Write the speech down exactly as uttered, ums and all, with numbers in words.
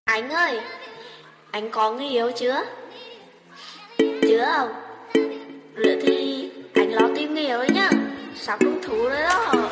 Anh ơi, anh có người yêu chưa? Chưa không? Nữa thì anh lo tìm người yêu nhá. Sắp trung thu rồi đó.